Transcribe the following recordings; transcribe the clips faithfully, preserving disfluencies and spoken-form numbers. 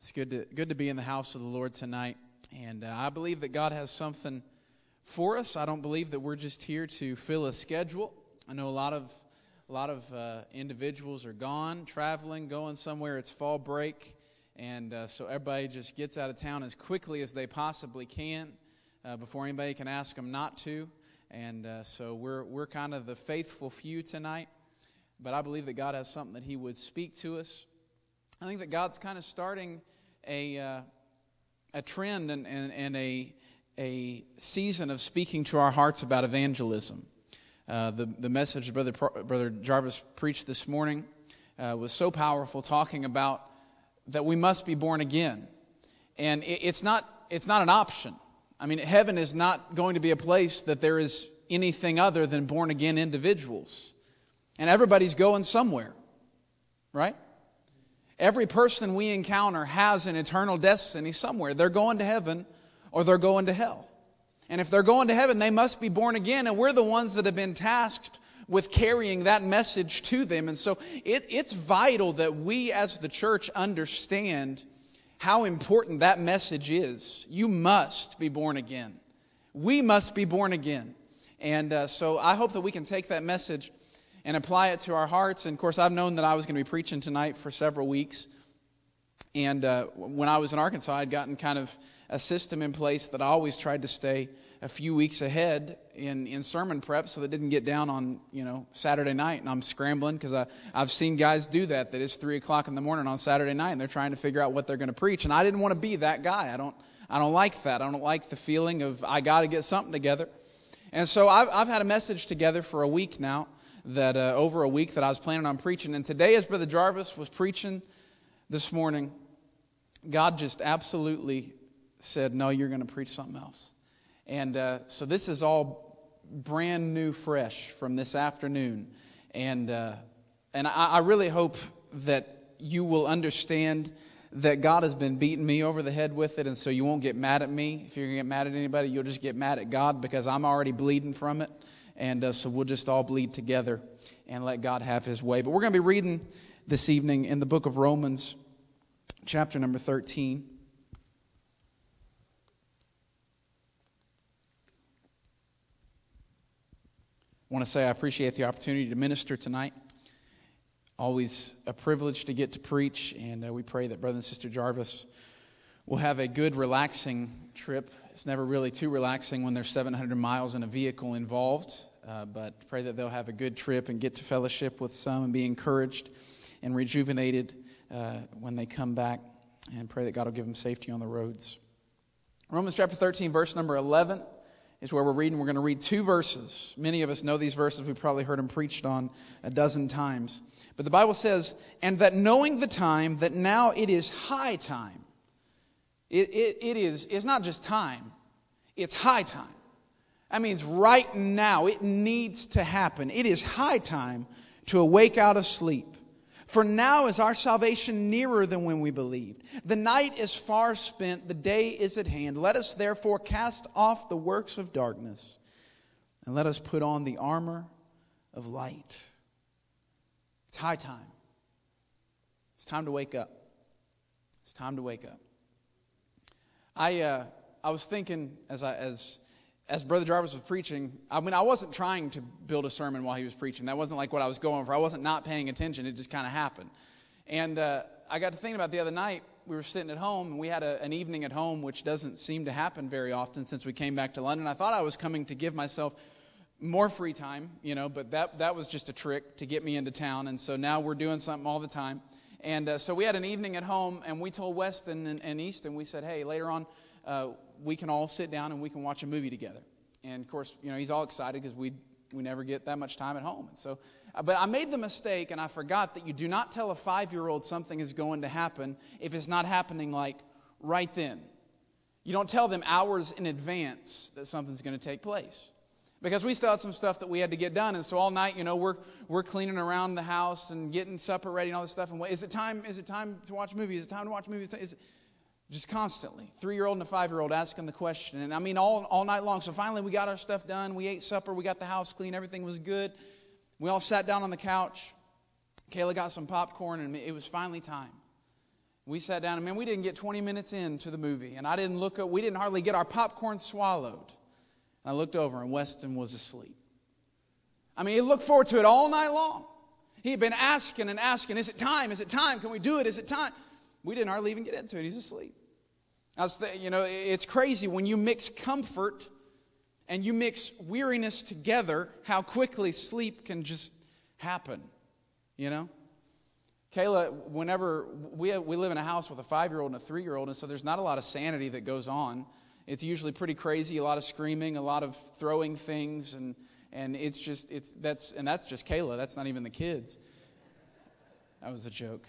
It's good to good to be in the house of the Lord tonight, and uh, I believe that God has something for us. I don't believe that we're just here to fill a schedule. I know a lot of a lot of uh, individuals are gone, traveling, going somewhere. It's fall break, and uh, so everybody just gets out of town as quickly as they possibly can uh, before anybody can ask them not to. And uh, so we're we're kind of the faithful few tonight, but I believe that God has something that He would speak to us. I think that God's kind of starting a uh, a trend and, and, and a a season of speaking to our hearts about evangelism. Uh, the the message Brother Brother Jarvis preached this morning uh, was so powerful, talking about that we must be born again, and it, it's not it's not an option. I mean, heaven is not going to be a place that there is anything other than born again individuals, and everybody's going somewhere, right? Every person we encounter has an eternal destiny somewhere. They're going to heaven or they're going to hell. And if they're going to heaven, they must be born again. And we're the ones that have been tasked with carrying that message to them. And so it, it's vital that we as the church understand how important that message is. You must be born again. We must be born again. And uh, so I hope that we can take that message and apply it to our hearts. And of course, I've known that I was going to be preaching tonight for several weeks. And uh, when I was in Arkansas, I'd gotten kind of a system in place that I always tried to stay a few weeks ahead in, in sermon prep so that it didn't get down on, you know, Saturday night. And I'm scrambling because I, I've seen guys do that, that it's three o'clock in the morning on Saturday night and they're trying to figure out what they're going to preach. And I didn't want to be that guy. I don't, I don't like that. I don't like the feeling of I got to get something together. And so I've, I've had a message together for a week now. That uh, over a week that I was planning on preaching. And today, as Brother Jarvis was preaching this morning, God just absolutely said, no, you're going to preach something else. And uh, so this is all brand new, fresh from this afternoon. And uh, and I, I really hope that you will understand that God has been beating me over the head with it. And so you won't get mad at me. If you're going to get mad at anybody, you'll just get mad at God because I'm already bleeding from it. And uh, so we'll just all bleed together and let God have His way. But we're going to be reading this evening in the book of Romans, chapter number thirteen. I want to say I appreciate the opportunity to minister tonight. Always a privilege to get to preach, and uh, we pray that Brother and Sister Jarvis will have a good, relaxing trip. It's never really too relaxing when there's seven hundred miles in a vehicle involved, uh, but pray that they'll have a good trip and get to fellowship with some and be encouraged and rejuvenated uh, when they come back, and pray that God will give them safety on the roads. Romans chapter thirteen, verse number eleven is where we're reading. We're going to read two verses. Many of us know these verses. We've probably heard them preached on a dozen times. But the Bible says, and that knowing the time, that now it is high time. It, it, it is, it's not just time, it's high time. That means right now, it needs to happen. It is high time to awake out of sleep. For now is our salvation nearer than when we believed. The night is far spent, the day is at hand. Let us therefore cast off the works of darkness, and let us put on the armor of light. It's high time. It's time to wake up. It's time to wake up. I uh, I was thinking as I as as Brother Jarvis was preaching. I mean, I wasn't trying to build a sermon while he was preaching. That wasn't like what I was going for. I wasn't not paying attention. It just kind of happened. And uh, I got to thinking about the other night. We were sitting at home, and we had a, an evening at home, which doesn't seem to happen very often since we came back to London. I thought I was coming to give myself more free time, you know, but that that was just a trick to get me into town. And so now we're doing something all the time. And uh, so we had an evening at home, and we told Weston and, and Easton, we said, hey, later on, uh, we can all sit down and we can watch a movie together. And, of course, you know, he's all excited because we we never get that much time at home. And so, uh, but I made the mistake, and I forgot that you do not tell a five-year-old something is going to happen if it's not happening, like, right then. You don't tell them hours in advance that something's going to take place. Because we still had some stuff that we had to get done. And so all night, you know, we're we're cleaning around the house and getting supper ready and all this stuff. And wait, is it time? Is it time to watch a movie? Is it time to watch a movie? Is it just constantly, three-year-old and a five-year-old asking the question. And I mean, all all night long. So finally, we got our stuff done. We ate supper. We got the house clean. Everything was good. We all sat down on the couch. Kayla got some popcorn, and it was finally time. We sat down, and man, we didn't get twenty minutes into the movie, and I didn't look up, we didn't hardly get our popcorn swallowed. And I looked over, and Weston was asleep. I mean, he looked forward to it all night long. He had been asking and asking, is it time? Is it time? Can we do it? Is it time? We didn't hardly even get into it. He's asleep. I was th- you know, it's crazy when you mix comfort and you mix weariness together, how quickly sleep can just happen, you know? Kayla, whenever we have, we live in a house with a five-year-old and a three-year-old, and so there's not a lot of sanity that goes on. It's usually pretty crazy, a lot of screaming, a lot of throwing things, and and it's just it's that's and that's just Kayla. That's not even the kids. That was a joke.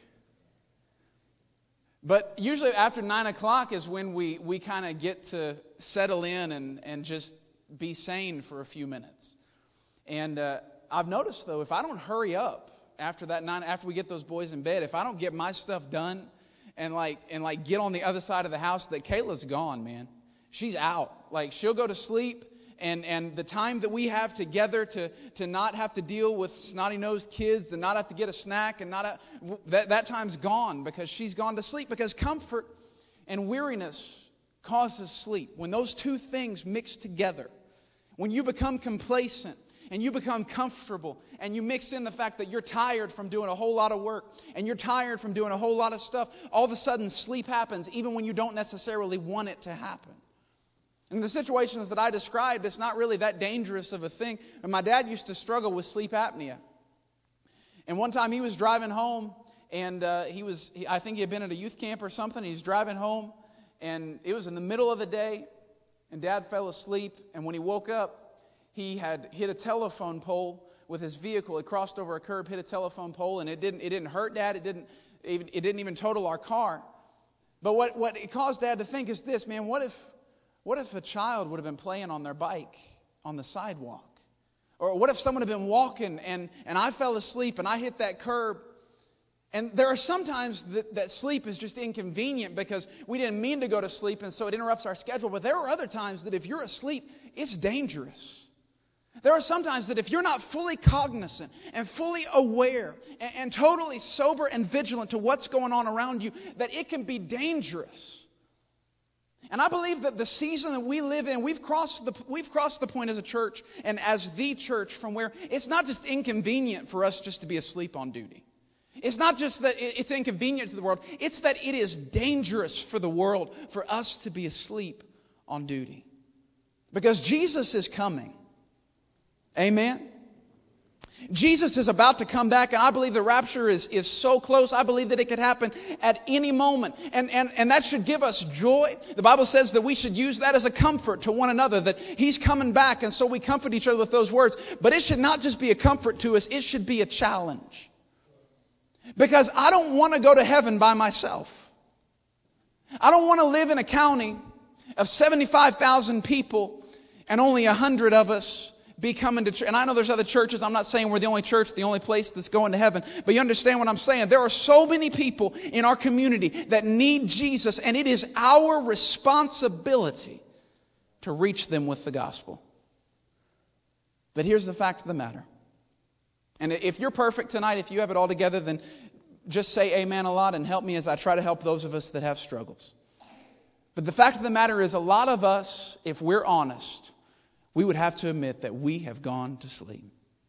But usually after nine o'clock is when we we kind of get to settle in and and just be sane for a few minutes. And uh, I've noticed though, if I don't hurry up after that nine, after we get those boys in bed, if I don't get my stuff done and like and like get on the other side of the house, that Kayla's gone, man. She's out. Like she'll go to sleep, and and the time that we have together to to not have to deal with snotty-nosed kids, and not have to get a snack, and not have, that that time's gone because she's gone to sleep. Because comfort and weariness causes sleep. When those two things mix together, when you become complacent and you become comfortable, and you mix in the fact that you're tired from doing a whole lot of work, and you're tired from doing a whole lot of stuff, all of a sudden sleep happens even when you don't necessarily want it to happen. In the situations that I described, it's not really that dangerous of a thing. And my dad used to struggle with sleep apnea. And one time he was driving home, and uh, he was, he, I think he had been at a youth camp or something. He's driving home, and it was in the middle of the day, and Dad fell asleep. And when he woke up, he had hit a telephone pole with his vehicle. It crossed over a curb, hit a telephone pole, and it didn't it didn't hurt Dad. It didn't even, it didn't even total our car. But what, what it caused Dad to think is this, man, what if what if a child would have been playing on their bike on the sidewalk? Or what if someone had been walking and, and I fell asleep and I hit that curb? And there are sometimes that, that sleep is just inconvenient because we didn't mean to go to sleep, and so it interrupts our schedule. But there are other times that if you're asleep, it's dangerous. There are some times that if you're not fully cognizant and fully aware and, and totally sober and vigilant to what's going on around you, that it can be dangerous. And I believe that the season that we live in, we've crossed the we've crossed the point as a church and as the church from where it's not just inconvenient for us just to be asleep on duty. It's not just that it's inconvenient to the world. It's that it is dangerous for the world for us to be asleep on duty. Because Jesus is coming. Amen? Jesus is about to come back, and I believe the rapture is, is so close. I believe that it could happen at any moment. And, and, and that should give us joy. The Bible says that we should use that as a comfort to one another, that He's coming back, and so we comfort each other with those words. But it should not just be a comfort to us, it should be a challenge. Because I don't want to go to heaven by myself. I don't want to live in a county of seventy-five thousand people and only one hundred of us be coming to church. And I know there's other churches. I'm not saying we're the only church, the only place that's going to heaven. But you understand what I'm saying. There are so many people in our community that need Jesus, and it is our responsibility to reach them with the gospel. But here's the fact of the matter. And if you're perfect tonight, if you have it all together, then just say amen a lot and help me as I try to help those of us that have struggles. But the fact of the matter is, a lot of us, if we're honest, we would have to admit that we have gone to sleep.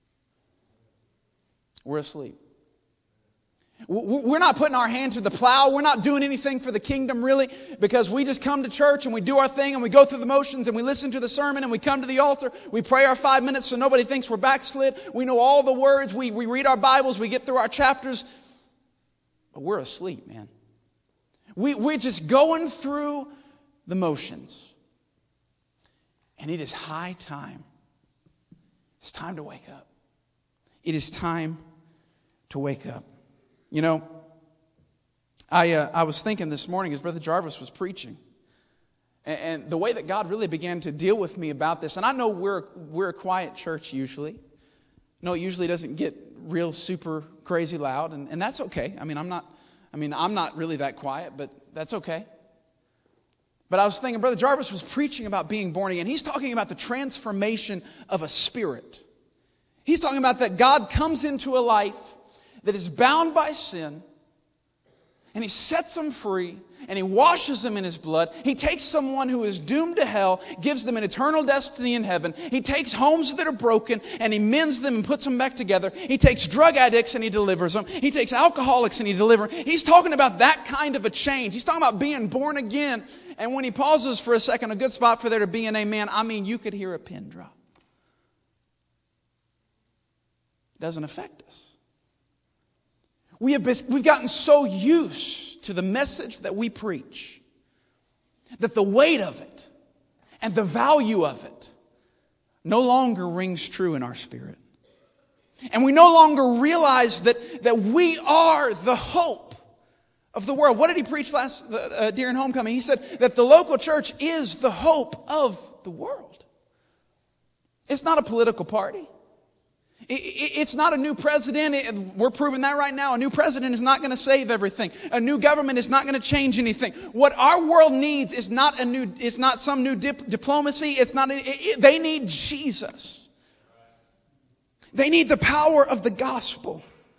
We're asleep. We're not putting our hand to the plow. We're not doing anything for the kingdom, really, because we just come to church and we do our thing and we go through the motions and we listen to the sermon and we come to the altar. We pray our five minutes so nobody thinks we're backslid. We know all the words. We, we read our Bibles. We get through our chapters. But we're asleep, man. We, we're just going through the motions. And it is high time. It's time to wake up. It is time to wake up. You know, I uh, I was thinking this morning as Brother Jarvis was preaching, and, and the way that God really began to deal with me about this. And I know we're we're a quiet church usually. No, it usually doesn't get real super crazy loud, and, and that's okay. I mean, I'm not. I mean, I'm not really that quiet, but that's okay. But I was thinking, Brother Jarvis was preaching about being born again. He's talking about the transformation of a spirit. He's talking about that God comes into a life that is bound by sin, and he sets them free, and he washes them in his blood. He takes someone who is doomed to hell, gives them an eternal destiny in heaven. He takes homes that are broken, and he mends them and puts them back together. He takes drug addicts and he delivers them. He takes alcoholics and he delivers them. He's talking about that kind of a change. He's talking about being born again. And when he pauses for a second, a good spot for there to be an amen, I mean, you could hear a pin drop. It doesn't affect us. We have been, we've gotten so used to the message that we preach that the weight of it and the value of it no longer rings true in our spirit. And we no longer realize that, that we are the hope of the world. What did he preach last uh, during homecoming? He said that the local church is the hope of the world. It's not a political party. It's not a new president. We're proving that right now. A new president is not going to save everything. A new government is not going to change anything. What our world needs is not a new. It's not some new dip, diplomacy. It's not. It, it, they need Jesus. They need the power of the gospel.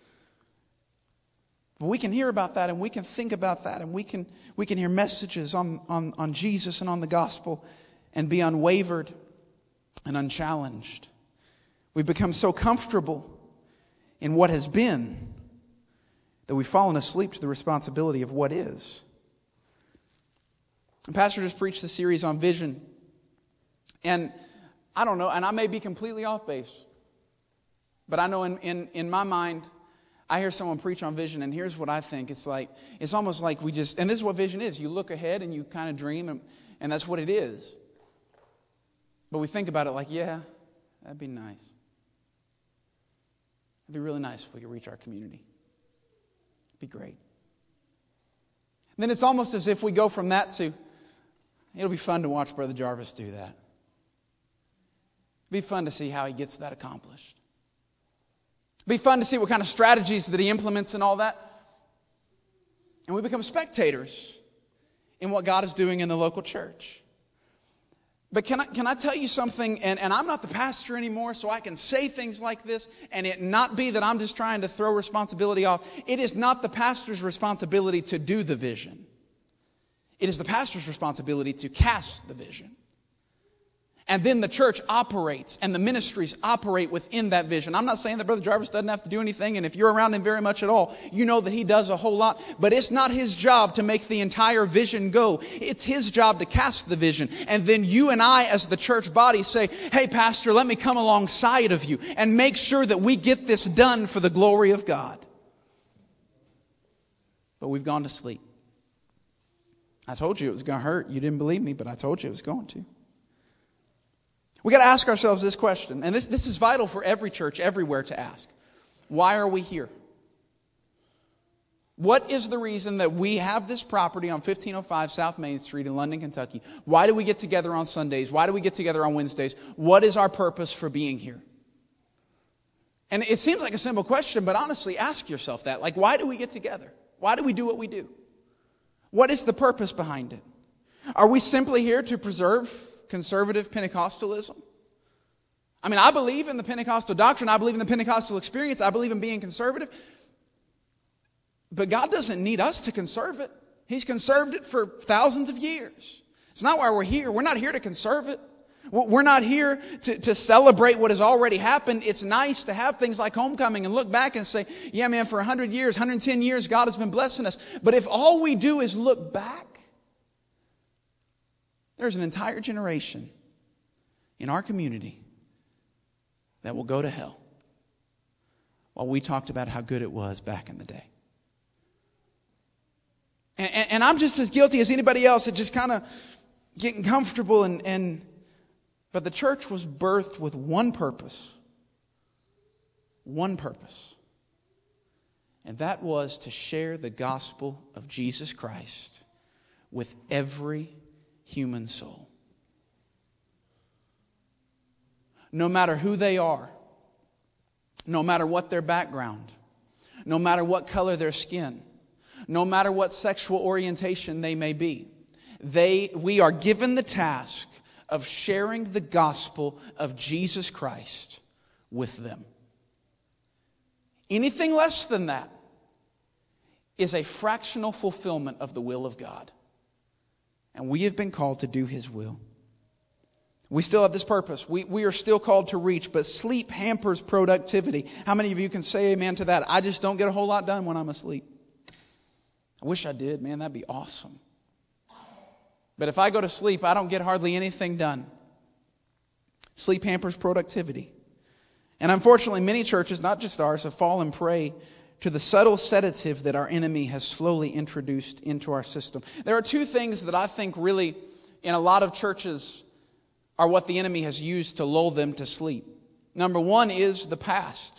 But we can hear about that, and we can think about that, and we can we can hear messages on on on Jesus and on the gospel, and be unwavered and unchallenged. We've become so comfortable in what has been that we've fallen asleep to the responsibility of what is. And Pastor just preached the series on vision. And I don't know, and I may be completely off base, but I know in, in, in my mind, I hear someone preach on vision, and here's what I think. It's like, it's almost like we just, and this is what vision is. You look ahead and you kind of dream, and, and that's what it is. But we think about it like, yeah, that'd be nice. It'd be really nice if we could reach our community. It'd be great. And then it's almost as if we go from that to, it'll be fun to watch Brother Jarvis do that. It'd be fun to see how he gets that accomplished. It'd be fun to see what kind of strategies that he implements and all that. And we become spectators in what God is doing in the local church. But can I, can I tell you something, and, and I'm not the pastor anymore, so I can say things like this, and it not be that I'm just trying to throw responsibility off. It is not the pastor's responsibility to do the vision. It is the pastor's responsibility to cast the vision. And then the church operates, and the ministries operate within that vision. I'm not saying that Brother Jarvis doesn't have to do anything, and if you're around him very much at all, you know that he does a whole lot. But it's not his job to make the entire vision go. It's his job to cast the vision. And then you and I, as the church body, say, hey, Pastor, let me come alongside of you and make sure that we get this done for the glory of God. But we've gone to sleep. I told you it was going to hurt. You didn't believe me, but I told you it was going to. We got to ask ourselves this question, and this, this is vital for every church everywhere to ask. Why are we here? What is the reason that we have this property on fifteen oh five South Main Street in London, Kentucky? Why do we get together on Sundays? Why do we get together on Wednesdays? What is our purpose for being here? And it seems like a simple question, but honestly, ask yourself that. Like, why do we get together? Why do we do what we do? What is the purpose behind it? Are we simply here to preserve conservative Pentecostalism? I mean, I believe in the Pentecostal doctrine. I believe in the Pentecostal experience. I believe in being conservative. But God doesn't need us to conserve it. He's conserved it for thousands of years. It's not why we're here. We're not here to conserve it. We're not here to, to celebrate what has already happened. It's nice to have things like homecoming and look back and say, yeah, man, for one hundred years, one hundred ten years, God has been blessing us. But if all we do is look back, there's an entire generation in our community that will go to hell while we talked about how good it was back in the day. And, and, and I'm just as guilty as anybody else at just kind of getting comfortable. And, and but the church was birthed with one purpose. One purpose. And that was to share the gospel of Jesus Christ with every human soul. No matter who they are, no matter what their background, no matter what color their skin, no matter what sexual orientation they may be, they, we are given the task of sharing the gospel of Jesus Christ with them. Anything less than that is a fractional fulfillment of the will of God. And we have been called to do His will. We still have this purpose. We, we are still called to reach, but sleep hampers productivity. How many of you can say amen to that? I just don't get a whole lot done when I'm asleep. I wish I did, man. That'd be awesome. But if I go to sleep, I don't get hardly anything done. Sleep hampers productivity. And unfortunately, many churches, not just ours, have fallen prey to the subtle sedative that our enemy has slowly introduced into our system. There are two things that I think really, in a lot of churches, are what the enemy has used to lull them to sleep. Number one is the past.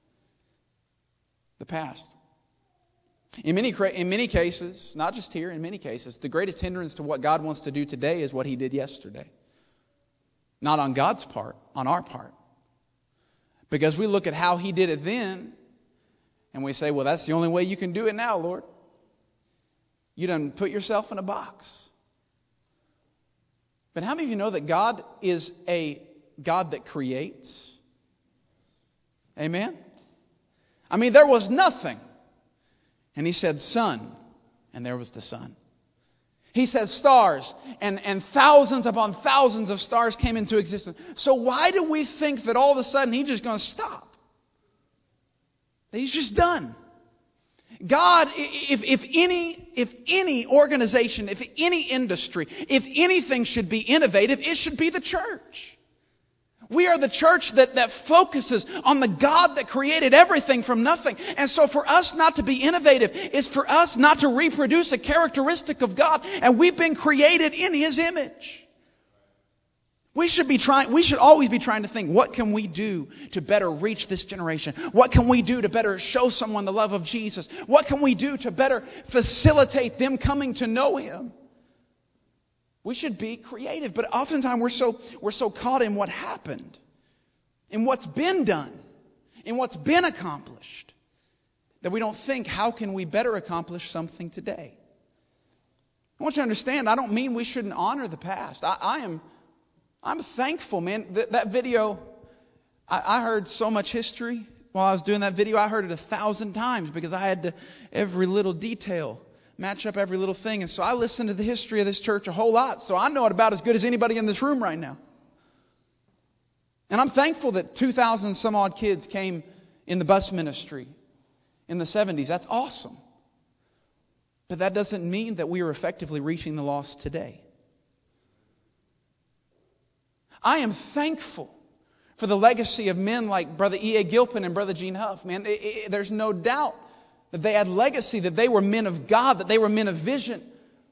The past. In many, in many cases, not just here, in many cases, the greatest hindrance to what God wants to do today is what He did yesterday. Not on God's part, on our part. Because we look at how He did it then, and we say, well, that's the only way you can do it now, Lord. You done put yourself in a box. But how many of you know that God is a God that creates? Amen? I mean, there was nothing. And He said, sun, and there was the sun. He said stars, and, and thousands upon thousands of stars came into existence. So why do we think that all of a sudden He's just going to stop? That He's just done. God, if, if any, if any organization, if any industry, if anything should be innovative, it should be the church. We are the church that, that focuses on the God that created everything from nothing. And so for us not to be innovative is for us not to reproduce a characteristic of God. And we've been created in His image. We should be trying, we should always be trying to think, what can we do to better reach this generation? What can we do to better show someone the love of Jesus? What can we do to better facilitate them coming to know Him? We should be creative, but oftentimes we're so, we're so caught in what happened, in what's been done, in what's been accomplished, that we don't think, how can we better accomplish something today? I want you to understand, I don't mean we shouldn't honor the past. I, I am... I'm thankful, man. Th- that video, I-, I heard so much history while I was doing that video. I heard it a thousand times because I had to, every little detail, match up every little thing. And so I listened to the history of this church a whole lot. So I know it about as good as anybody in this room right now. And I'm thankful that two thousand some odd kids came in the bus ministry in the seventies. That's awesome. But that doesn't mean that we are effectively reaching the lost today. I am thankful for the legacy of men like Brother E A. Gilpin and Brother Gene Huff. Man, it, it, there's no doubt that they had legacy, that they were men of God, that they were men of vision.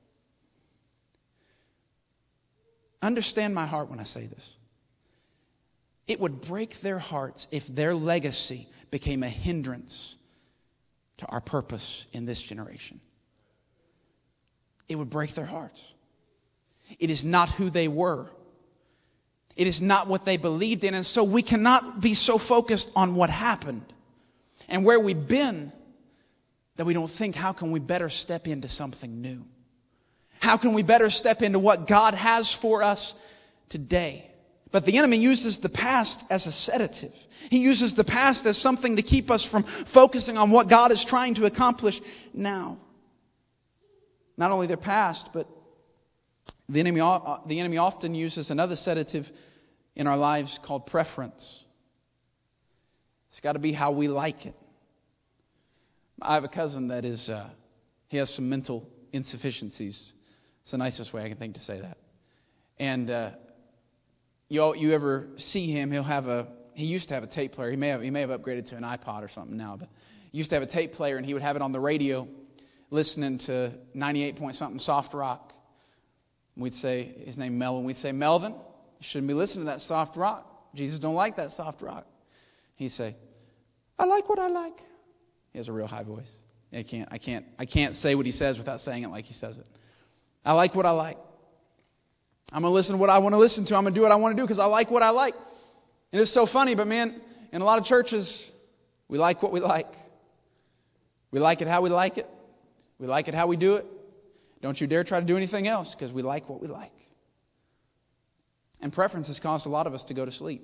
Understand my heart when I say this. It would break their hearts if their legacy became a hindrance to our purpose in this generation. It would break their hearts. It is not who they were. It is not what they believed in. And so we cannot be so focused on what happened and where we've been that we don't think, how can we better step into something new? How can we better step into what God has for us today? But the enemy uses the past as a sedative. He uses the past as something to keep us from focusing on what God is trying to accomplish now. Not only their past, but the enemy, the enemy often uses another sedative in our lives called preference. It's got to be how we like it. I have a cousin that is, uh, he has some mental insufficiencies. It's the nicest way I can think to say that. And uh, you you ever see him, he'll have a, he used to have a tape player. He may have, he may have upgraded to an iPod or something now, but he used to have a tape player and he would have it on the radio listening to ninety-eight point something soft rock. We'd say, his name Melvin, we'd say, Melvin, you shouldn't be listening to that soft rock. Jesus don't like that soft rock. He'd say, I like what I like. He has a real high voice. I can't, I can't, I can't say what he says without saying it like he says it. I like what I like. I'm going to listen to what I want to listen to. I'm going to do what I want to do because I like what I like. And it's so funny, but man, in a lot of churches, we like what we like. We like it how we like it. We like it how we do it. Don't you dare try to do anything else because we like what we like. And preference has caused a lot of us to go to sleep.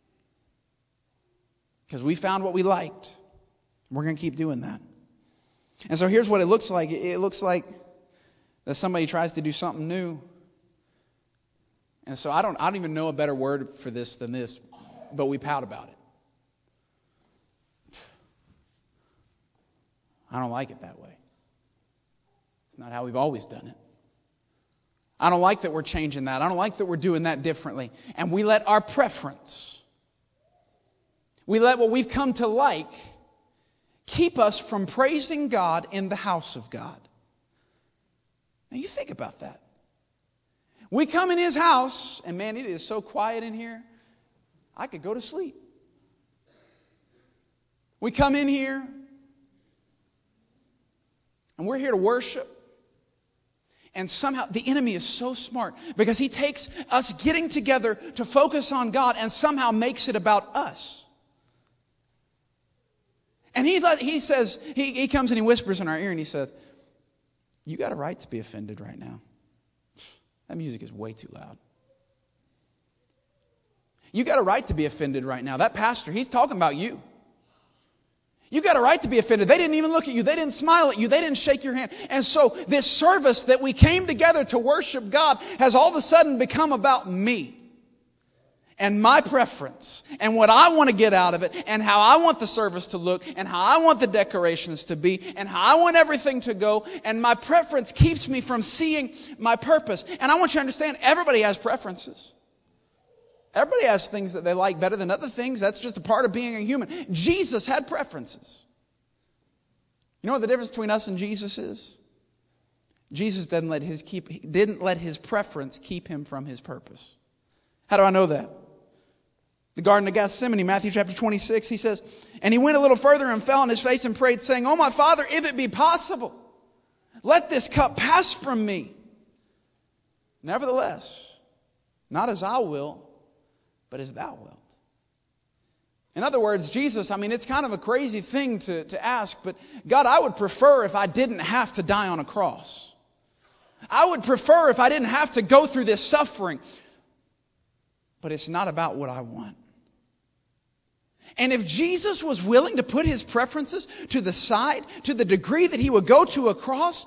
Because we found what we liked. We're going to keep doing that. And so here's what it looks like. It looks like that somebody tries to do something new. And so I don't, I don't even know a better word for this than this, but we pout about it. I don't like it that way. It's not how we've always done it. I don't like that we're changing that. I don't like that we're doing that differently. And we let our preference, we let what we've come to like, keep us from praising God in the house of God. Now you think about that. We come in His house, and man, it is so quiet in here, I could go to sleep. We come in here, and we're here to worship. And somehow the enemy is so smart because he takes us getting together to focus on God and somehow makes it about us. And he, he says, he, he comes and he whispers in our ear and he says, you got a right to be offended right now. That music is way too loud. You got a right to be offended right now. That pastor, he's talking about you. You got a right to be offended. They didn't even look at you. They didn't smile at you. They didn't shake your hand. And so this service that we came together to worship God has all of a sudden become about me and my preference and what I want to get out of it and how I want the service to look and how I want the decorations to be and how I want everything to go. And my preference keeps me from seeing my purpose. And I want you to understand, everybody has preferences. Everybody has things that they like better than other things. That's just a part of being a human. Jesus had preferences. You know what the difference between us and Jesus is? Jesus didn't let his keep didn't let his preference keep him from his purpose. How do I know that? The Garden of Gethsemane, Matthew chapter twenty-six, he says, and he went a little further and fell on his face and prayed, saying, "Oh my Father, if it be possible, let this cup pass from me. Nevertheless, not as I will, but as thou wilt." In other words, Jesus, I mean, it's kind of a crazy thing to, to ask, but God, I would prefer if I didn't have to die on a cross. I would prefer if I didn't have to go through this suffering. But it's not about what I want. And if Jesus was willing to put his preferences to the side, to the degree that he would go to a cross,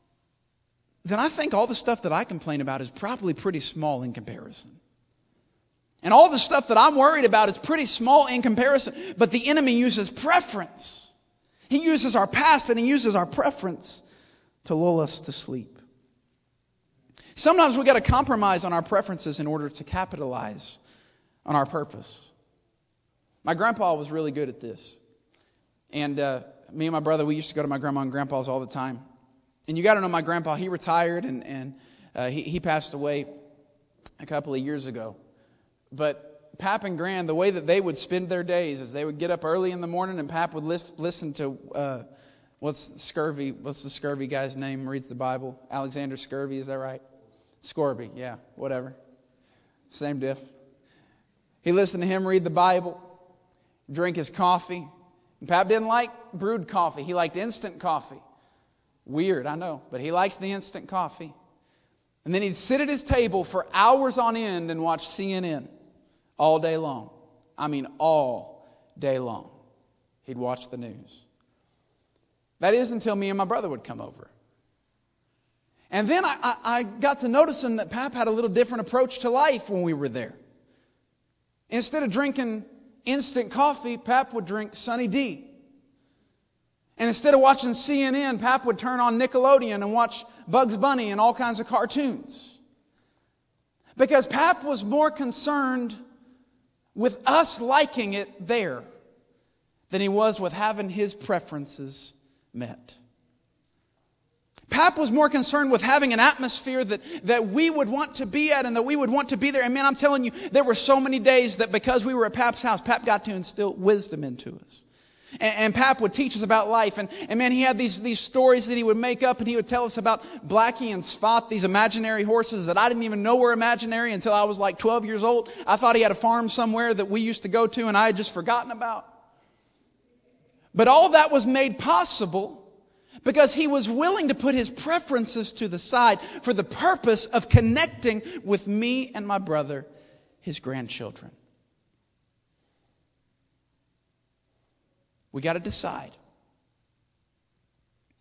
then I think all the stuff that I complain about is probably pretty small in comparison. And all the stuff that I'm worried about is pretty small in comparison. But the enemy uses preference. He uses our past and he uses our preference to lull us to sleep. Sometimes we got to compromise on our preferences in order to capitalize on our purpose. My grandpa was really good at this. And uh, me and my brother, we used to go to my grandma and grandpa's all the time. And you got to know my grandpa, he retired and, and uh, he, he passed away a couple of years ago. But Pap and Gran, the way that they would spend their days is they would get up early in the morning and Pap would lis- listen to, uh, what's Scurvy, what's the Scurvy guy's name, reads the Bible? Alexander Scurvy, is that right? Scorby, yeah, whatever. Same diff. He listened to him read the Bible, drink his coffee. And Pap didn't like brewed coffee. He liked instant coffee. Weird, I know, but he liked the instant coffee. And then he'd sit at his table for hours on end and watch C N N all day long. I mean, all day long. He'd watch the news. That is until me and my brother would come over. And then I, I, I got to noticing that Pap had a little different approach to life when we were there. Instead of drinking instant coffee, Pap would drink Sunny D. And instead of watching C N N, Pap would turn on Nickelodeon and watch Bugs Bunny and all kinds of cartoons. Because Pap was more concerned with us liking it there than he was with having his preferences met. Pap was more concerned with having an atmosphere that, that we would want to be at and that we would want to be there. And man, I'm telling you, there were so many days that because we were at Pap's house, Pap got to instill wisdom into us. And, and Pap would teach us about life. And, and man, he had these, these stories that he would make up and he would tell us about Blackie and Spot, these imaginary horses that I didn't even know were imaginary until I was like twelve years old. I thought he had a farm somewhere that we used to go to and I had just forgotten about. But all that was made possible because he was willing to put his preferences to the side for the purpose of connecting with me and my brother, his grandchildren. We got to decide.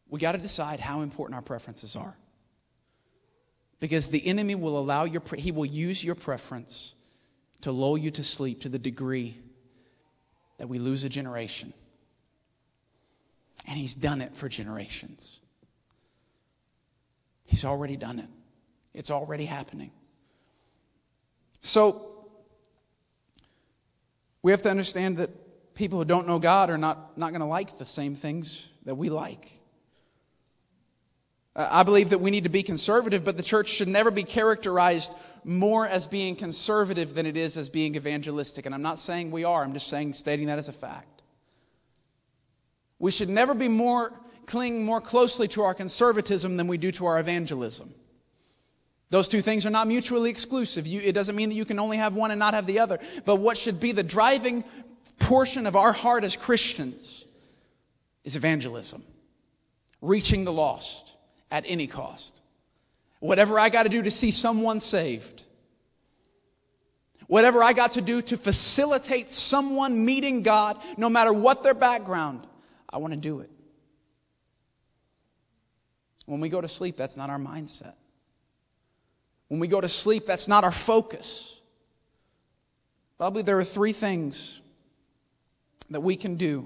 we got to decide how important our preferences are. Because the enemy will allow your, he will use your preference to lull you to sleep to the degree that we lose a generation. And he's done it for generations. He's already done it. It's already happening. So, we have to understand that people who don't know God are not, not going to like the same things that we like. I believe that we need to be conservative, but the church should never be characterized more as being conservative than it is as being evangelistic. And I'm not saying we are. I'm just saying, stating that as a fact. We should never be more cling more closely to our conservatism than we do to our evangelism. Those two things are not mutually exclusive. You, it doesn't mean that you can only have one and not have the other. But what should be the driving portion of our heart as Christians is evangelism. Reaching the lost at any cost. Whatever I got to do to see someone saved. Whatever I got to do to facilitate someone meeting God, no matter what their background, I want to do it. When we go to sleep, that's not our mindset. When we go to sleep, that's not our focus. Probably there are three things that we can do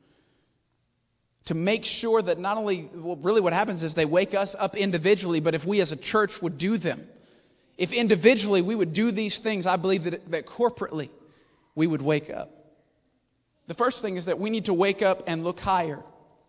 to make sure that not only, well, really what happens is they wake us up individually, but if we as a church would do them, if individually we would do these things, I believe that, that corporately we would wake up. The first thing is that we need to wake up and look higher.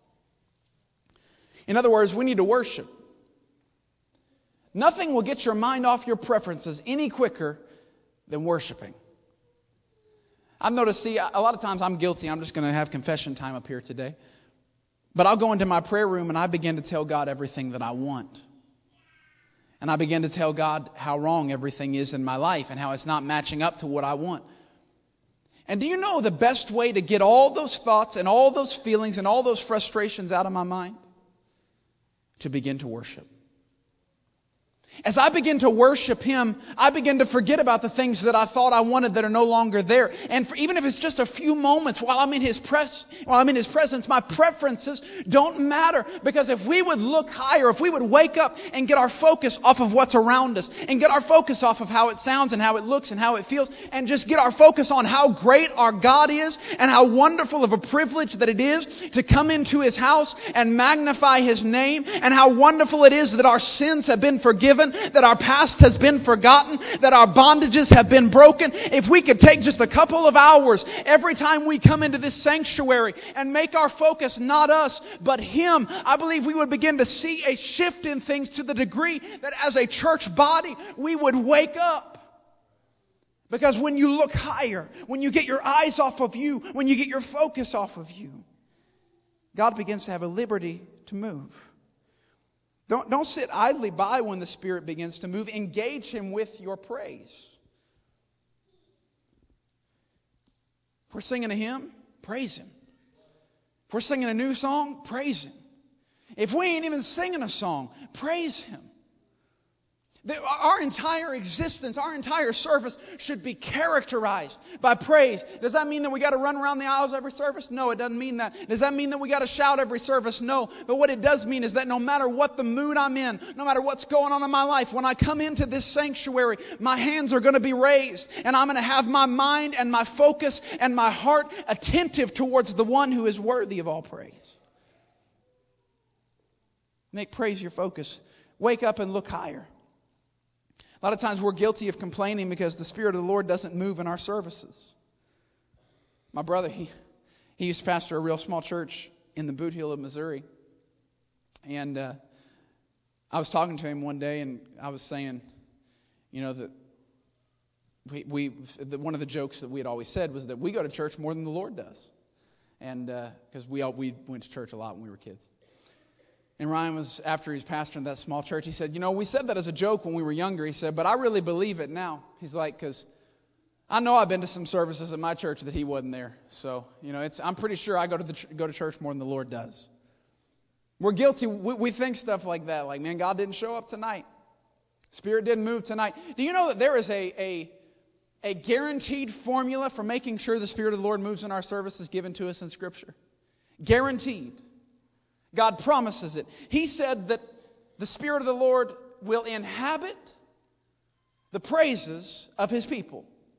In other words, we need to worship. Nothing will get your mind off your preferences any quicker than worshiping. I've noticed, see, a lot of times I'm guilty. I'm just going to have confession time up here today. But I'll go into my prayer room and I begin to tell God everything that I want. And I begin to tell God how wrong everything is in my life and how it's not matching up to what I want. And do you know the best way to get all those thoughts and all those feelings and all those frustrations out of my mind? To begin to worship. As I begin to worship Him, I begin to forget about the things that I thought I wanted that are no longer there. And for, even if it's just a few moments while I'm in His pres, while I'm in His presence, my preferences don't matter. Because if we would look higher, if we would wake up and get our focus off of what's around us, and get our focus off of how it sounds and how it looks and how it feels, and just get our focus on how great our God is and how wonderful of a privilege that it is to come into His house and magnify His name, and how wonderful it is that our sins have been forgiven, that our past has been forgotten, that our bondages have been broken. If we could take just a couple of hours every time we come into this sanctuary and make our focus not us, but Him, I believe we would begin to see a shift in things to the degree that as a church body, we would wake up. Because when you look higher, when you get your eyes off of you, when you get your focus off of you, God begins to have a liberty to move. Don't, don't sit idly by when the Spirit begins to move. Engage Him with your praise. If we're singing a hymn, praise Him. If we're singing a new song, praise Him. If we ain't even singing a song, praise Him. Our entire existence, our entire service should be characterized by praise. Does that mean that we got to run around the aisles every service? No, it doesn't mean that. Does that mean that we got to shout every service? No. But what it does mean is that no matter what the mood I'm in, no matter what's going on in my life, when I come into this sanctuary, my hands are going to be raised, and I'm going to have my mind and my focus and my heart attentive towards the one who is worthy of all praise. Make praise your focus. Wake up and look higher. A lot of times we're guilty of complaining because the Spirit of the Lord doesn't move in our services. My brother, he, he used to pastor a real small church in the Boot Heel of Missouri. And uh, I was talking to him one day, and I was saying, you know, that we, we the, one of the jokes that we had always said was that we go to church more than the Lord does. And because uh, we all, we went to church a lot when we were kids. And Ryan was, after he was pastoring that small church, he said, you know, we said that as a joke when we were younger. He said, but I really believe it now. He's like, because I know I've been to some services at my church that he wasn't there. So, you know, it's I'm pretty sure I go to the, go to church more than the Lord does. We're guilty. We, we think stuff like that. Like, man, God didn't show up tonight. Spirit didn't move tonight. Do you know that there is a, a, a guaranteed formula for making sure the Spirit of the Lord moves in our services given to us in Scripture? Guaranteed. God promises it. He said that the Spirit of the Lord will inhabit the praises of His people.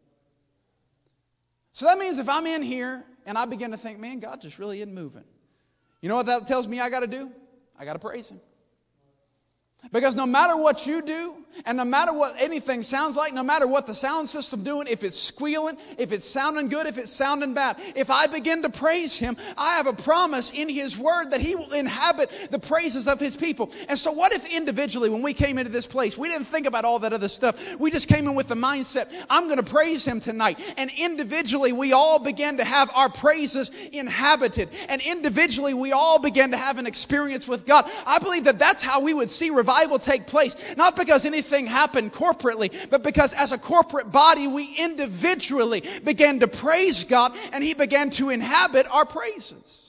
So that means if I'm in here and I begin to think, man, God just really isn't moving. You know what that tells me I got to do? I got to praise Him. Because no matter what you do, and no matter what anything sounds like, no matter what the sound system doing, if it's squealing, if it's sounding good, if it's sounding bad, if I begin to praise Him, I have a promise in His Word that He will inhabit the praises of His people. And so what if individually, when we came into this place, we didn't think about all that other stuff. We just came in with the mindset, I'm going to praise Him tonight. And individually, we all began to have our praises inhabited. And individually, we all began to have an experience with God. I believe that that's how we would see revival take place. Not because anything happened corporately, but because as a corporate body, we individually began to praise God, and He began to inhabit our praises.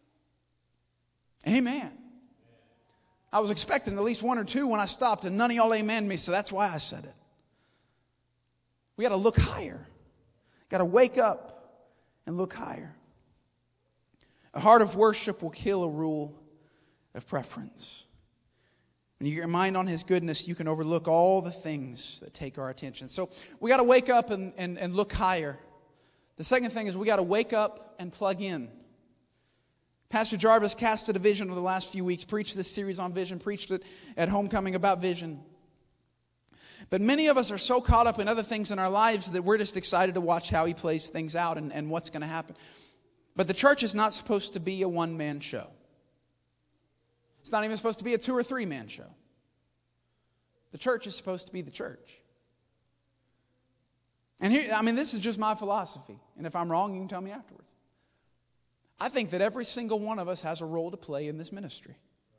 Amen. I was expecting at least one or two when I stopped, and none of y'all amen me, so that's why I said it. We got to look higher. Got to wake up and look higher. A heart of worship will kill a rule of preference. When you get your mind on His goodness, you can overlook all the things that take our attention. So we got to wake up and, and, and look higher. The second thing is we got to wake up and plug in. Pastor Jarvis casted a vision over the last few weeks, preached this series on vision, preached it at Homecoming about vision. But many of us are so caught up in other things in our lives that we're just excited to watch how He plays things out and, and what's going to happen. But the church is not supposed to be a one-man show. It's not even supposed to be a two or three man show. The church is supposed to be the church. And here, I mean, this is just my philosophy. And if I'm wrong, you can tell me afterwards. I think that every single one of us has a role to play in this ministry.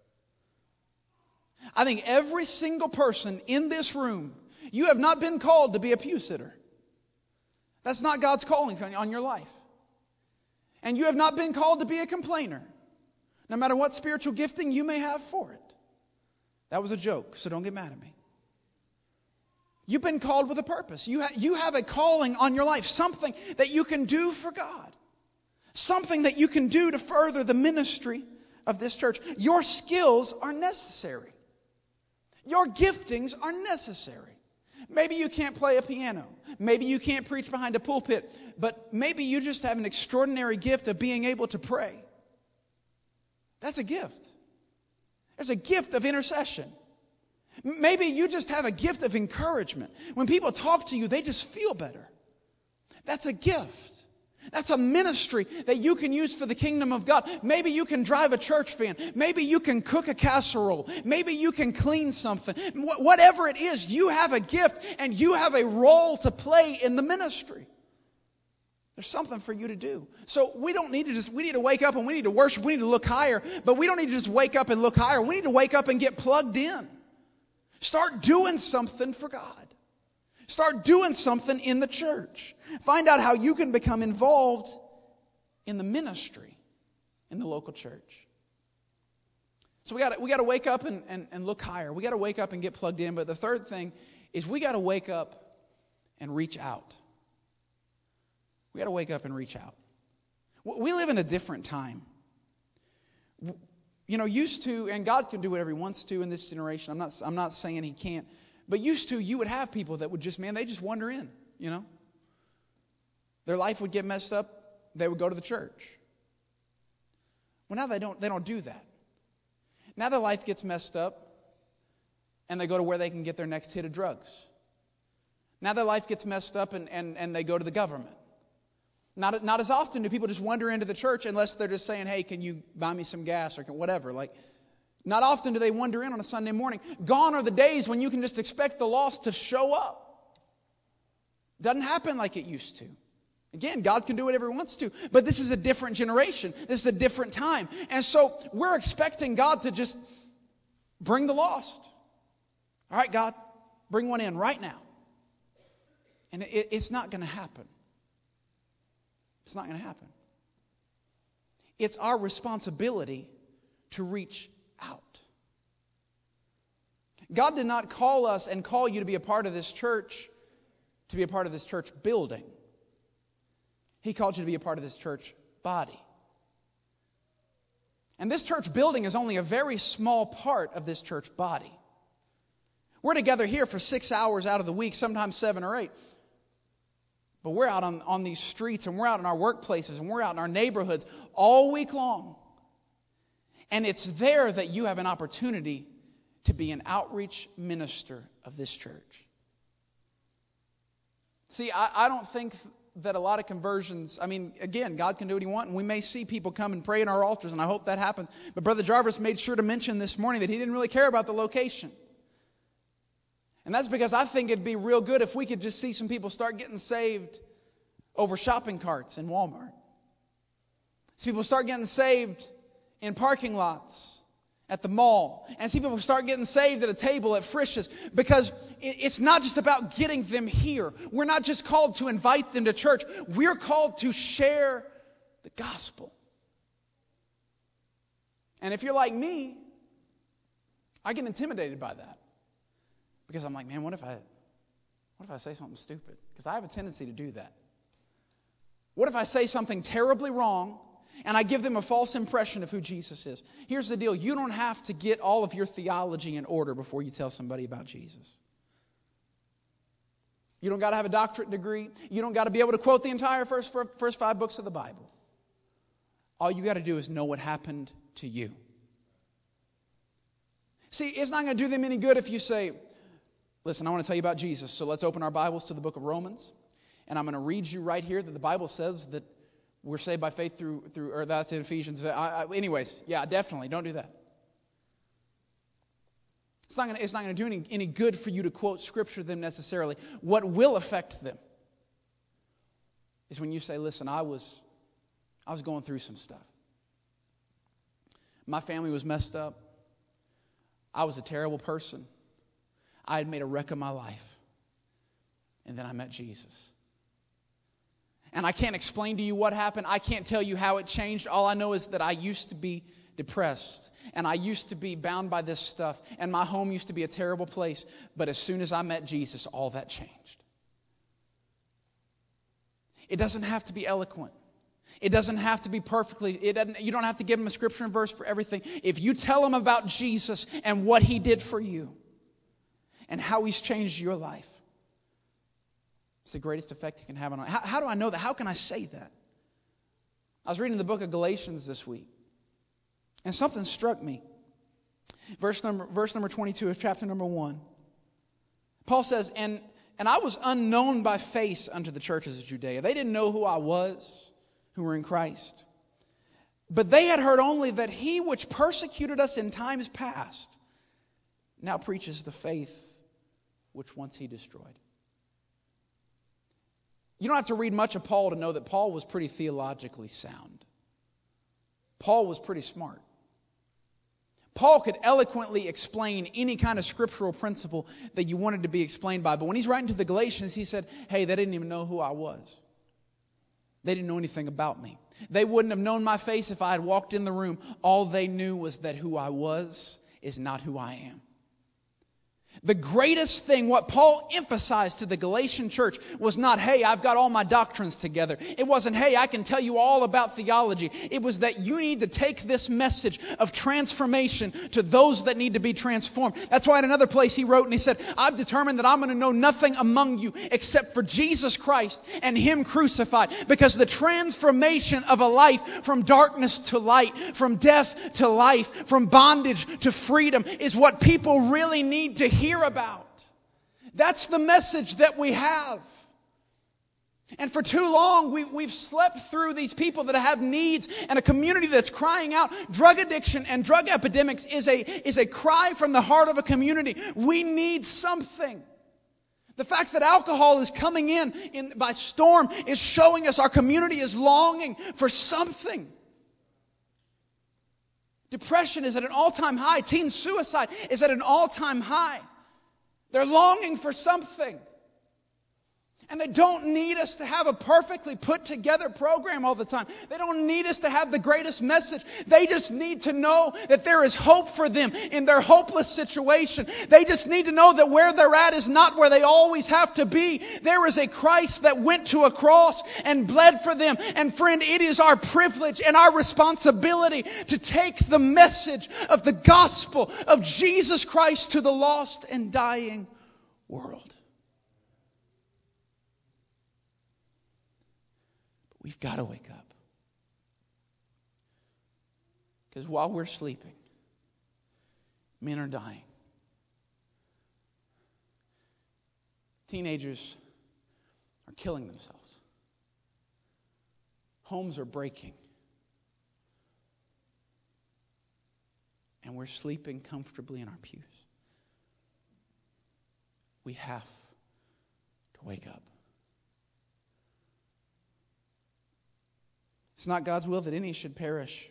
I think every single person in this room, you have not been called to be a pew sitter. That's not God's calling on your life. And you have not been called to be a complainer. No matter what spiritual gifting you may have for it. That was a joke, so don't get mad at me. You've been called with a purpose. You, ha- you have a calling on your life. Something that you can do for God. Something that you can do to further the ministry of this church. Your skills are necessary. Your giftings are necessary. Maybe you can't play a piano. Maybe you can't preach behind a pulpit. But maybe you just have an extraordinary gift of being able to pray. That's a gift. There's a gift of intercession. Maybe you just have a gift of encouragement. When people talk to you, they just feel better. That's a gift. That's a ministry that you can use for the kingdom of God. Maybe you can drive a church van. Maybe you can cook a casserole. Maybe you can clean something. Wh- whatever it is, you have a gift and you have a role to play in the ministry. There's something for you to do. So we don't need to just, we need to wake up and we need to worship. We need to look higher. But we don't need to just wake up and look higher. We need to wake up and get plugged in. Start doing something for God. Start doing something in the church. Find out how you can become involved in the ministry in the local church. So we got we got to wake up and, and, and look higher. We got to wake up and get plugged in. But the third thing is we got to wake up and reach out. We got to wake up and reach out. We live in a different time. You know, used to, and God can do whatever He wants to in this generation. I'm not, I'm not saying He can't. But used to, you would have people that would just, man, they just wander in, you know. Their life would get messed up. They would go to the church. Well, now they don't, they don't do that. Now their life gets messed up, and they go to where they can get their next hit of drugs. Now their life gets messed up, and, and, and they go to the government. Not, not as often do people just wander into the church unless they're just saying, hey, can you buy me some gas or whatever. Like, not often do they wander in on a Sunday morning. Gone are the days when you can just expect the lost to show up. Doesn't happen like it used to. Again, God can do whatever He wants to. But this is a different generation. This is a different time. And so we're expecting God to just bring the lost. All right, God, bring one in right now. And it, it's not going to happen. It's not going to happen. It's our responsibility to reach out. God did not call us and call you to be a part of this church, to be a part of this church building. He called you to be a part of this church body. And this church building is only a very small part of this church body. We're together here for six hours out of the week, sometimes seven or eight. But we're out on, on these streets, and we're out in our workplaces, and we're out in our neighborhoods all week long. And it's there that you have an opportunity to be an outreach minister of this church. See, I, I don't think that a lot of conversions, I mean, again, God can do what He wants, and we may see people come and pray in our altars, and I hope that happens. But Brother Jarvis made sure to mention this morning that he didn't really care about the location. And that's because I think it'd be real good if we could just see some people start getting saved over shopping carts in Walmart. See people start getting saved in parking lots at the mall. And see people start getting saved at a table at Frisch's. Because it's not just about getting them here. We're not just called to invite them to church. We're called to share the gospel. And if you're like me, I get intimidated by that. Because I'm like, man, what if I, what if I say something stupid? Because I have a tendency to do that. What if I say something terribly wrong and I give them a false impression of who Jesus is? Here's the deal. You don't have to get all of your theology in order before you tell somebody about Jesus. You don't got to have a doctorate degree. You don't got to be able to quote the entire first, first five books of the Bible. All you got to do is know what happened to you. See, it's not going to do them any good if you say, listen, I want to tell you about Jesus, so let's open our Bibles to the book of Romans. And I'm going to read you right here that the Bible says that we're saved by faith through, through or that's in Ephesians. I, I, anyways, yeah, definitely, don't do that. It's not going to, it's not going to do any, any good for you to quote Scripture to them necessarily. What will affect them is when you say, listen, I was, I was going through some stuff. My family was messed up. I was a terrible person. I had made a wreck of my life. And then I met Jesus. And I can't explain to you what happened. I can't tell you how it changed. All I know is that I used to be depressed. And I used to be bound by this stuff. And my home used to be a terrible place. But as soon as I met Jesus, all that changed. It doesn't have to be eloquent. It doesn't have to be perfectly, it doesn't, you don't have to give them a scripture and verse for everything. If you tell them about Jesus and what He did for you and how He's changed your life, it's the greatest effect you can have on it. How, how do I know that? How can I say that? I was reading the book of Galatians this week, and something struck me. Verse number, verse number twenty-two of chapter number one. Paul says, and, and I was unknown by face unto the churches of Judea. They didn't know who I was, who were in Christ. But they had heard only that He which persecuted us in times past now preaches the faith which once He destroyed. You don't have to read much of Paul to know that Paul was pretty theologically sound. Paul was pretty smart. Paul could eloquently explain any kind of scriptural principle that you wanted to be explained by. But when he's writing to the Galatians, he said, hey, they didn't even know who I was. They didn't know anything about me. They wouldn't have known my face if I had walked in the room. All they knew was that who I was is not who I am. The greatest thing, what Paul emphasized to the Galatian church was not, hey, I've got all my doctrines together. It wasn't, hey, I can tell you all about theology. It was that you need to take this message of transformation to those that need to be transformed. That's why in another place he wrote and he said, I've determined that I'm going to know nothing among you except for Jesus Christ and Him crucified. Because the transformation of a life from darkness to light, from death to life, from bondage to freedom is what people really need to hear about. That's the message that we have. And for too long, we, we've slept through these people that have needs and a community that's crying out. Drug addiction and drug epidemics is a, is a cry from the heart of a community. We need something. The fact that alcohol is coming in, in by storm is showing us our community is longing for something. Depression is at an all-time high. Teen suicide is at an all-time high. They're longing for something. And they don't need us to have a perfectly put together program all the time. They don't need us to have the greatest message. They just need to know that there is hope for them in their hopeless situation. They just need to know that where they're at is not where they always have to be. There is a Christ that went to a cross and bled for them. And friend, it is our privilege and our responsibility to take the message of the gospel of Jesus Christ to the lost and dying world. We've got to wake up. Because while we're sleeping, men are dying. Teenagers are killing themselves. Homes are breaking. And we're sleeping comfortably in our pews. We have to wake up. It's not God's will that any should perish,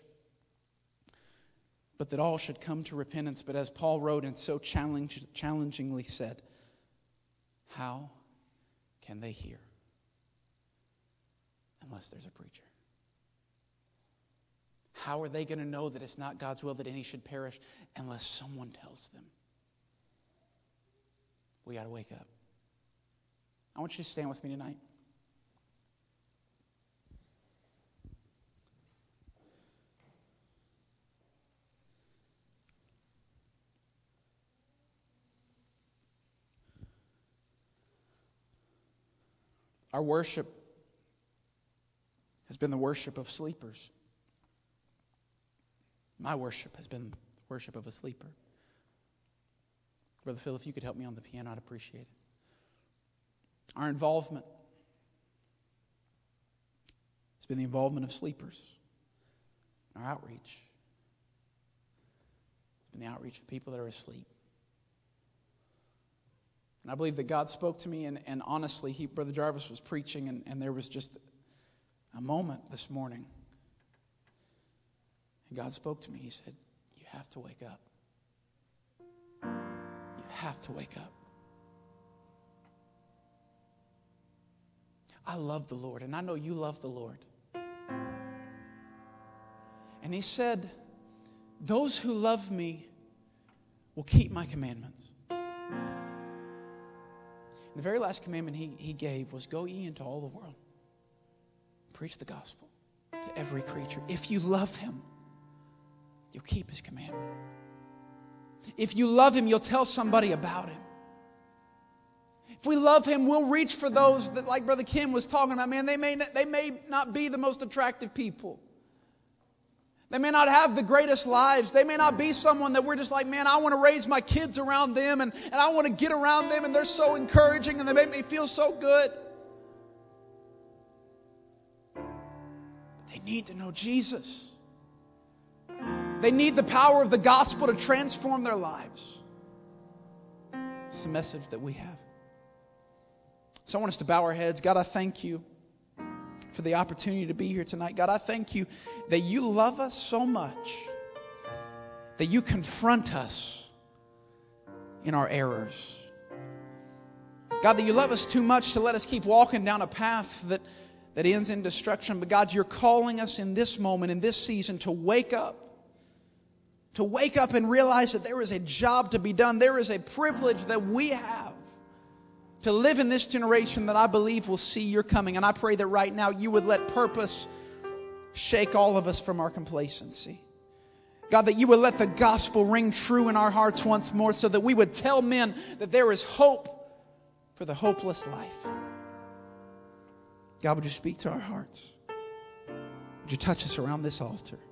but that all should come to repentance. But as Paul wrote and so challenge, challengingly said, how can they hear unless there's a preacher? How are they going to know that it's not God's will that any should perish unless someone tells them? We got to wake up. I want you to stand with me tonight. Our worship has been the worship of sleepers. My worship has been the worship of a sleeper. Brother Phil, if you could help me on the piano, I'd appreciate it. Our involvement has been the involvement of sleepers. Our outreach has been the outreach of people that are asleep. And I believe that God spoke to me, and, and honestly, he, Brother Jarvis was preaching, and, and there was just a moment this morning. And God spoke to me. He said, you have to wake up. You have to wake up. I love the Lord, and I know you love the Lord. And he said, those who love me will keep my commandments. The very last commandment he, he gave was, go ye into all the world. Preach the gospel to every creature. If you love him, you'll keep his commandment. If you love him, you'll tell somebody about him. If we love him, we'll reach for those that, like Brother Kim was talking about, man, they may not, they may not be the most attractive people. They may not have the greatest lives. They may not be someone that we're just like, man, I want to raise my kids around them, and, and I want to get around them, and they're so encouraging and they make me feel so good. But they need to know Jesus. They need the power of the gospel to transform their lives. It's the message that we have. So I want us to bow our heads. God, I thank you for the opportunity to be here tonight. God, I thank you that you love us so much that you confront us in our errors. God, that you love us too much to let us keep walking down a path that, that ends in destruction. But God, you're calling us in this moment, in this season, to wake up. To wake up and realize that there is a job to be done. There is a privilege that we have to live in this generation that I believe will see your coming. And I pray that right now you would let purpose shake all of us from our complacency. God, that you would let the gospel ring true in our hearts once more, so that we would tell men that there is hope for the hopeless life. God, would you speak to our hearts? Would you touch us around this altar?